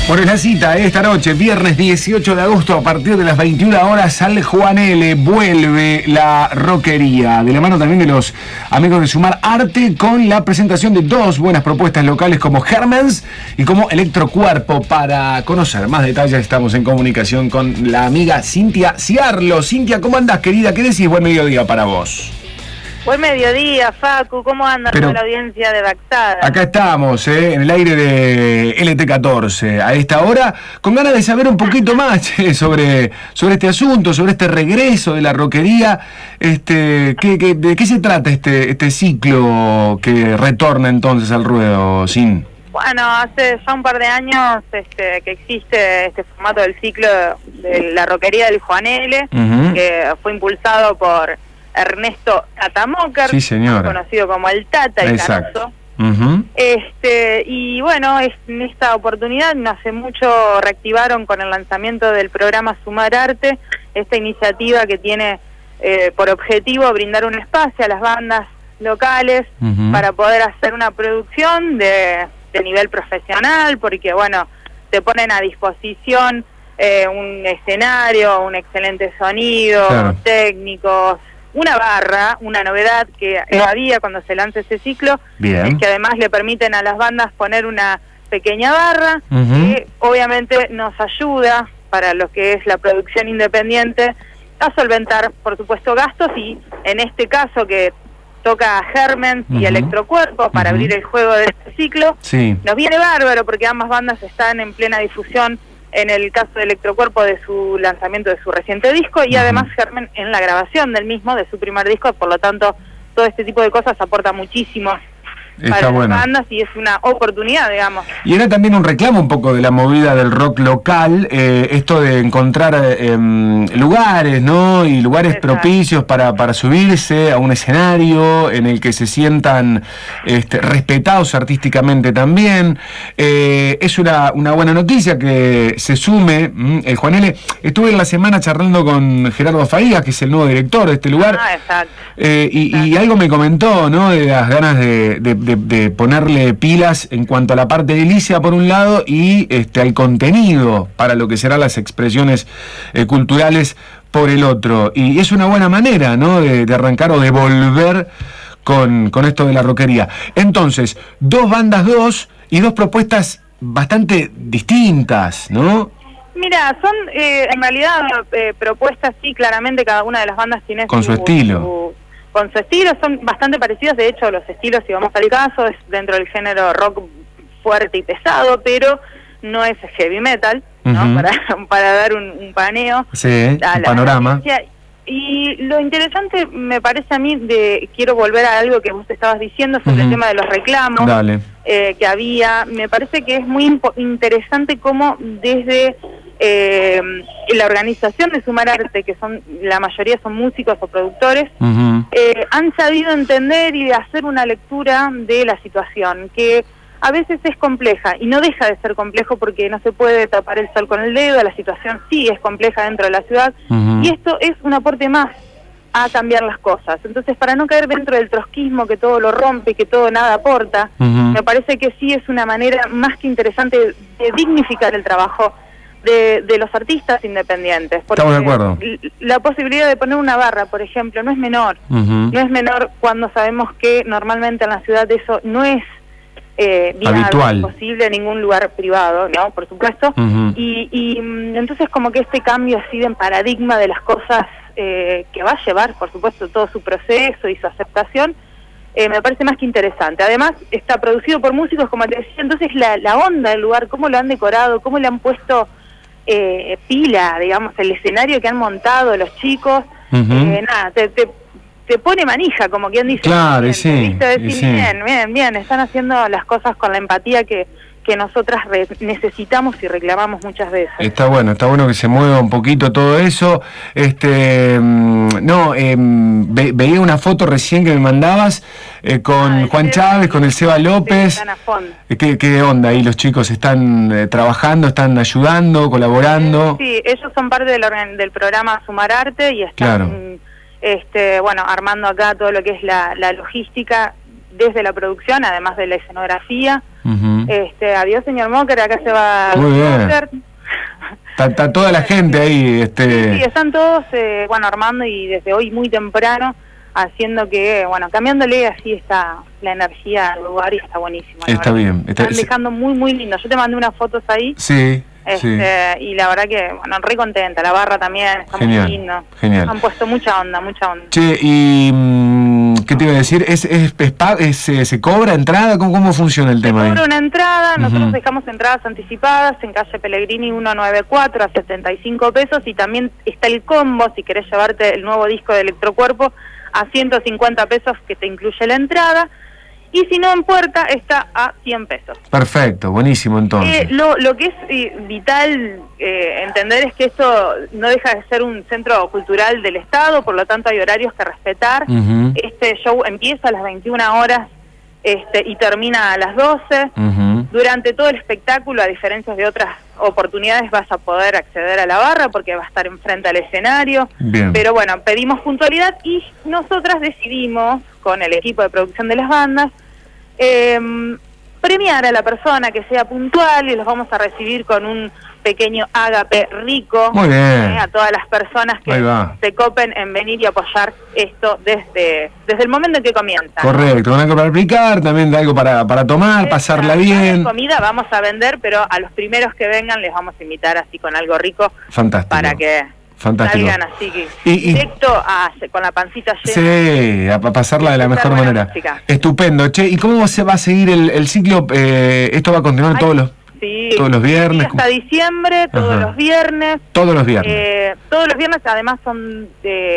Bueno, es la cita esta noche, viernes 18 de agosto, a partir de las 21 horas, al Juan L. Vuelve la rockería. De la mano también de los amigos de Sumar Arte, con la presentación de dos buenas propuestas locales como Hermens y como Electrocuerpo. Para conocer más detalles, estamos en comunicación con la amiga Cintia Ciarlo. Cintia, ¿cómo andás, querida? ¿Qué decís? Buen mediodía para vos. Buen mediodía, Facu. ¿Cómo anda toda la audiencia de Baxada? Acá estamos, en el aire de LT14, a esta hora, con ganas de saber un poquito más sobre este asunto, sobre este regreso de la rockería. ¿De qué se trata este ciclo que retorna entonces al ruedo, Sin? Bueno, hace ya un par de años que existe este formato del ciclo de la rockería del Juan L, que fue impulsado por Ernesto Tatamoker, sí, conocido como el Tata y Caruso. Y bueno, en esta oportunidad no hace mucho reactivaron con el lanzamiento del programa Sumar Arte, esta iniciativa que tiene por objetivo brindar un espacio a las bandas locales para poder hacer una producción de nivel profesional, porque bueno, te ponen a disposición un escenario, un excelente sonido, técnicos, una barra, una novedad que no había cuando se lanza ese ciclo, es que además le permiten a las bandas poner una pequeña barra, que obviamente nos ayuda para lo que es la producción independiente a solventar, por supuesto, gastos, y en este caso que toca a Hermens y Electrocuerpo para abrir el juego de este ciclo, nos viene bárbaro porque ambas bandas están en plena difusión, en el caso de Electrocuerpo de su lanzamiento de su reciente disco, y además Hermens en la grabación del mismo, de su primer disco. Por lo tanto, todo este tipo de cosas aporta muchísimo para las bandas y es una oportunidad, digamos. Y era también un reclamo un poco de la movida del rock local, esto de encontrar lugares, ¿no? Y lugares propicios para subirse a un escenario en el que se sientan respetados artísticamente también. Es una buena noticia que se sume el Juan L. Estuve en la semana charlando con Gerardo Faías, que es el nuevo director de este lugar. Y algo me comentó, ¿no? De las ganas de ponerle pilas en cuanto a la parte edilicia por un lado y al contenido para lo que serán las expresiones culturales por el otro. Y es una buena manera, ¿no? de arrancar o de volver con esto de la rockería. Entonces, dos bandas y dos propuestas bastante distintas, ¿no? Mira, son en realidad propuestas, sí, claramente cada una de las bandas tiene con su estilo. Con su estilo, son bastante parecidos. De hecho, los estilos, si vamos al caso, es dentro del género rock fuerte y pesado, pero no es heavy metal, ¿no? Para dar un paneo, un panorama. Y lo interesante me parece a mí, quiero volver a algo que vos estabas diciendo sobre el tema de los reclamos que había. Me parece que es muy interesante cómo desde la organización de Sumar Arte, que la mayoría son músicos o productores, han sabido entender y hacer una lectura de la situación, que a veces es compleja, y no deja de ser complejo porque no se puede tapar el sol con el dedo. La situación sí es compleja dentro de la ciudad, y esto es un aporte más a cambiar las cosas. Entonces, para no caer dentro del trotskismo que todo lo rompe, que todo nada aporta, me parece que sí es una manera más que interesante de dignificar el trabajo de los artistas independientes. Porque estamos de acuerdo. La posibilidad de poner una barra, por ejemplo, no es menor. No es menor cuando sabemos que normalmente en la ciudad eso no es viable, posible en ningún lugar privado, ¿no? Por supuesto. Y entonces como que este cambio así de paradigma de las cosas que va a llevar, por supuesto, todo su proceso y su aceptación, me parece más que interesante. Además, está producido por músicos, como te decía, entonces la onda del lugar, cómo lo han decorado, cómo le han puesto pila, digamos, el escenario que han montado los chicos, nada, te pone manija, como quien dice. Claro, bien, están haciendo las cosas con la empatía que nosotras necesitamos y reclamamos muchas veces. Está bueno que se mueva un poquito todo eso. Veía una foto recién que me mandabas con Juan Chávez, con el Seba López. ¿Qué onda? Ahí los chicos están trabajando, están ayudando, colaborando. Sí, ellos son parte del programa Sumar Arte y están armando acá todo lo que es la logística desde la producción, además de la escenografía. Adiós, señor Mocker, acá se va. Muy bien. Está toda la gente ahí. Sí, están todos, armando y desde hoy muy temprano, haciendo que, cambiándole así está la energía al lugar y está buenísimo. Está bien. Están dejando muy, muy lindo. Yo te mandé unas fotos ahí. Sí. Y la verdad que, re contenta. La barra también está muy lindo. Genial. Han puesto mucha onda. Che, y ¿qué te iba a decir? ¿Se cobra entrada? ¿Cómo funciona el tema ahí? Se cobra una entrada, nosotros dejamos entradas anticipadas en calle Pellegrini 194 a 75 pesos y también está el combo, si querés llevarte el nuevo disco de Electrocuerpo, a 150 pesos que te incluye la entrada. Y si no, en puerta está a 100 pesos. Perfecto, buenísimo entonces. Lo que es vital entender es que esto no deja de ser un centro cultural del Estado, por lo tanto hay horarios que respetar. Este show empieza a las 21 horas y termina a las 12. Durante todo el espectáculo, a diferencia de otras oportunidades, vas a poder acceder a la barra porque va a estar enfrente al escenario. Bien. Pero bueno, pedimos puntualidad y nosotras decidimos, con el equipo de producción de las bandas, premiar a la persona que sea puntual y los vamos a recibir con un pequeño ágape rico. Muy bien. A todas las personas que se copen en venir y apoyar esto desde el momento en que comienza. Correcto, algo para aplicar, también algo para tomar, pasarla bien. Comida vamos a vender, pero a los primeros que vengan les vamos a invitar así con algo rico. Fantástico. Para que salgan así que directo con la pancita llena. Sí, a pasarla de la mejor manera. Música. Estupendo. Che, ¿y cómo se va a seguir el ciclo? ¿Esto va a continuar todos los viernes? Hasta diciembre, todos los viernes. Todos los viernes. Todos los viernes, además son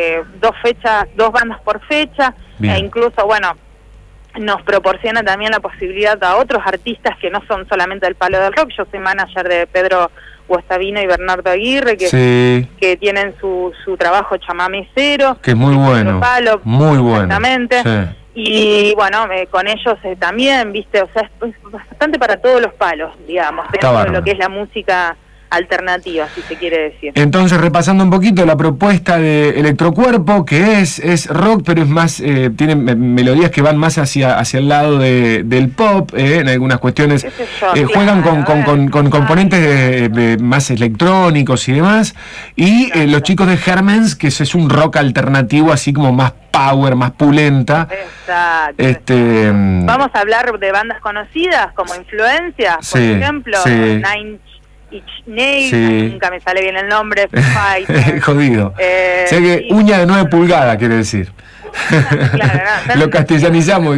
dos bandas por fecha. Bien. E incluso, nos proporciona también la posibilidad a otros artistas que no son solamente del palo del rock. Yo soy manager de Pedro Guastavino y Bernardo Aguirre, que tienen su trabajo Chamamé Cero. Que es muy bueno. Palo, muy bueno. Exactamente. Sí. Y con ellos también, viste, o sea, es bastante para todos los palos, digamos, dentro de lo que es la música alternativa, si se quiere decir. Entonces, repasando un poquito la propuesta de Electrocuerpo, que es rock, pero es más, tiene melodías que van más hacia el lado del pop, en algunas cuestiones juegan con componentes más electrónicos y demás, y los chicos de Hermens, que es un rock alternativo, así como más power, más pulenta. Exacto. Vamos a hablar de bandas conocidas como influencias, por ejemplo, Nine Inch Nails, nunca me sale bien el nombre, Fighter. Jodido. Sé que uña de 9 pulgadas quiere decir. Claro, lo castellanizamos.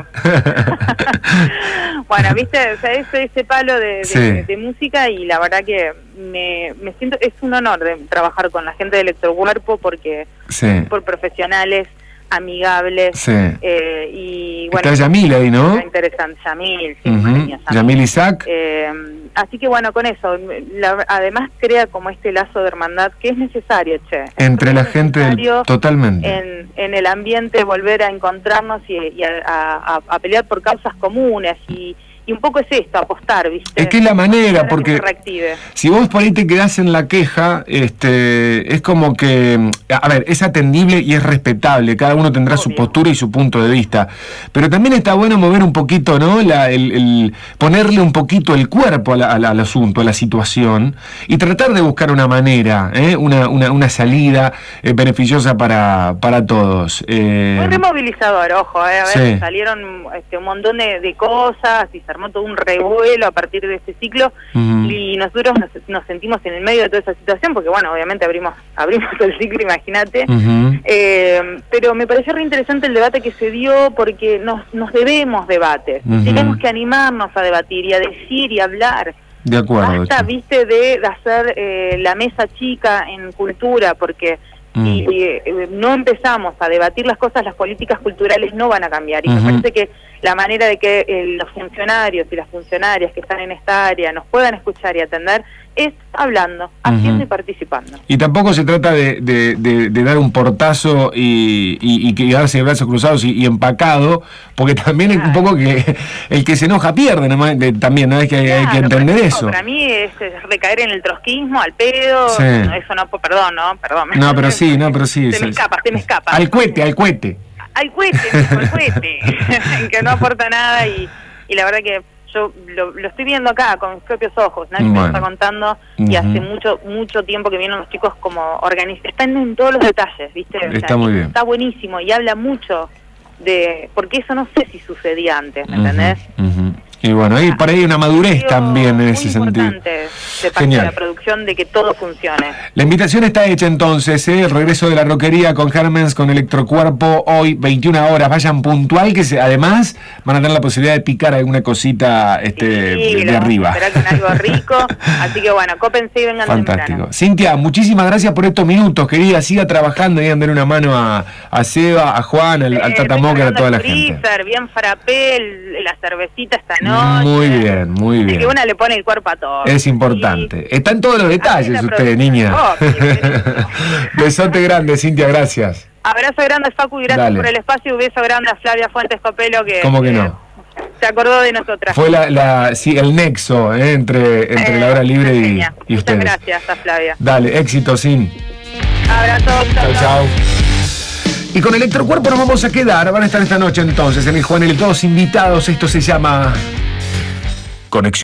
Bueno, viste, o sea, ese palo de música, y la verdad que me siento, es un honor de trabajar con la gente de Electrocuerpo porque por profesionales amigables, y está Yamil ahí, ¿no? Interesante, Yamil, Yamil Isaac. Así que con eso, además crea como este lazo de hermandad que es necesario, entre la gente totalmente. En el ambiente volver a encontrarnos y a pelear por causas comunes y un poco es esto, apostar, ¿viste? Es que es la manera, porque si vos por ahí te quedás en la queja, es como que, a ver, es atendible y es respetable, cada uno tendrá su postura y su punto de vista, pero también está bueno mover un poquito, ¿no? Ponerle un poquito el cuerpo al asunto, a la situación, y tratar de buscar una manera, una salida beneficiosa para todos. Muy removilizador, ojo, a ver, salieron un montón de cosas y se armó todo un revuelo a partir de este ciclo, y nosotros nos sentimos en el medio de toda esa situación porque obviamente abrimos todo el ciclo, imagínate, pero me pareció re interesante el debate que se dio porque nos debemos debate, tenemos que animarnos a debatir y a decir y a hablar. De acuerdo. Basta, viste, de hacer la mesa chica en cultura, porque si no empezamos a debatir las cosas, las políticas culturales no van a cambiar. Y me parece que la manera de que los funcionarios y las funcionarias que están en esta área nos puedan escuchar y atender es hablando, haciendo y participando. Y tampoco se trata de dar un portazo y quedarse de brazos cruzados y empacado, porque también es un poco que el que se enoja pierde, también, ¿no? Es que hay que entender eso. Para mí es recaer en el trotskismo, al pedo, eso no, perdón. No, pero sí. Se me escapa. Al cohete. Al cohete, que no aporta nada y la verdad que yo lo estoy viendo acá con mis propios ojos, nadie me lo está contando, y hace mucho tiempo que vienen los chicos como están en todos los detalles, ¿viste? Está muy bien. Está buenísimo y habla mucho porque eso no sé si sucedía antes, ¿me entendés? Y bueno, ahí por ahí una madurez también en ese sentido. Importante de parte de la producción de que todo funcione. La invitación está hecha entonces, el regreso de la rockería con Hermens, con Electrocuerpo, hoy 21 horas, vayan puntual, que además van a tener la posibilidad de picar alguna cosita de arriba. Esperar con algo rico, así que bueno, cópense y vengan fantástico. Temprano. Cintia, muchísimas gracias por estos minutos, querida, siga trabajando y darle una mano a Seba, a Juan, al Tata Mocker, a toda la gente. Bien frappé, la cervecita esta noche. Muy bien, muy bien. Que una le pone el cuerpo a todo. Es importante. Está en todos los detalles usted, niña. Besote grande, Cintia, gracias. Abrazo grande, Facu, y gracias por el espacio. Un beso grande a Flavia Fuentes Copelo, que... ¿Cómo que no? Se acordó de nosotras. Fue el nexo entre la hora libre y ustedes. Muchas gracias a Flavia. Dale, éxito, Sin. Abrazo. Chao. Y con Electrocuerpo nos vamos a quedar. Van a estar esta noche entonces en el Juan L. Todos invitados. Esto se llama Conexión.